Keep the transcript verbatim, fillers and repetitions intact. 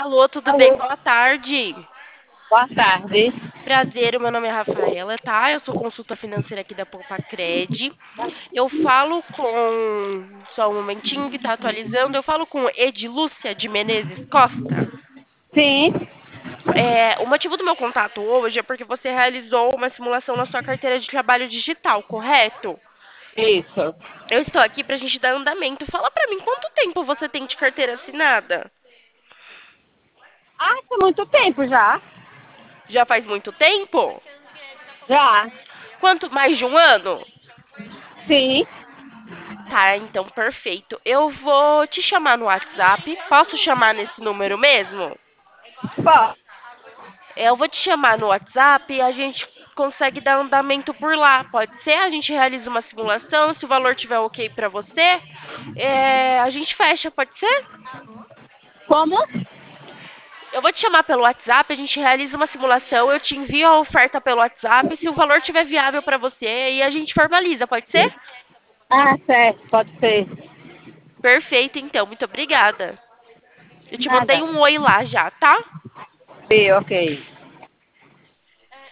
Alô, tudo bem? Alô, Boa tarde. boa tarde. Prazer, o meu nome é Rafaela, tá? Eu sou consultora financeira aqui da Poupa Cred. Eu falo com. Só um momentinho que tá atualizando. Eu falo com Edilúcia de Menezes Costa. Sim, É, o motivo do meu contato hoje é porque você realizou uma simulação na sua carteira de trabalho digital, correto? isso. Eu estou aqui pra gente dar andamento. Fala pra mim quanto tempo você tem de carteira assinada? Ah, tem muito tempo já. Já faz muito tempo? Já. Quanto mais de um ano? Sim. Tá, então perfeito. Eu vou te chamar no WhatsApp. Posso chamar nesse número mesmo? Bom, É, Eu vou te chamar no WhatsApp e a gente consegue dar andamento por lá. Pode ser? A gente realiza uma simulação. Se o valor tiver ok para você, é, a gente fecha. Pode ser? como? Eu vou te chamar pelo WhatsApp. A gente realiza uma simulação. Eu te envio a oferta pelo WhatsApp. Se o valor tiver viável para você, e a gente formaliza. Pode ser? Ah, certo, pode ser. Perfeito, então. Muito obrigada. Eu te mandei Nada. um oi lá já, tá? Sim, ok.